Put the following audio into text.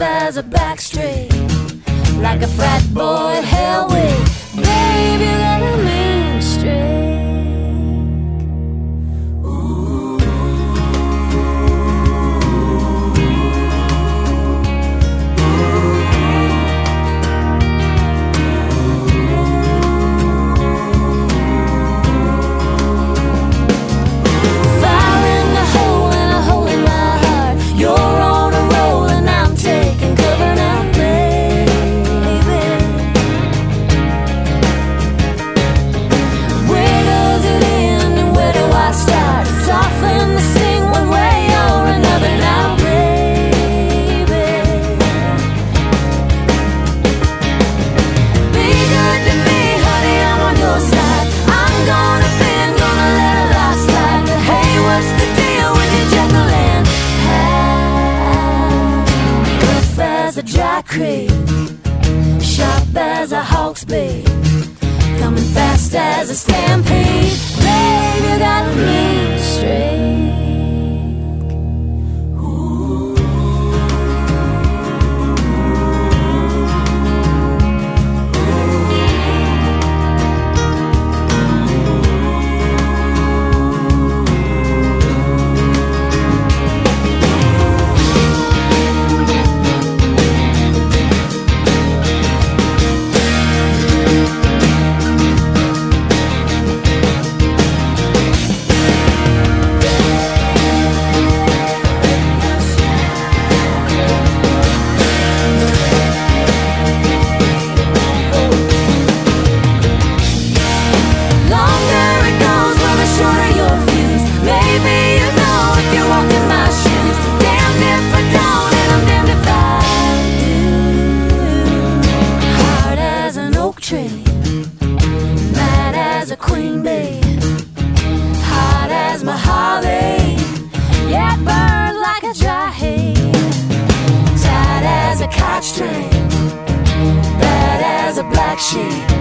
as a back street, like a frat boy at hell week. Babe, you got a mean streak. Dry Creek, sharp as a hawk's beak, coming fast as a stampede. Babe, you got a mean streak. Mad as a queen bee, hot as Mojave. Yeah, burn like a dry heat, tight as a kite string, bad as a black sheep.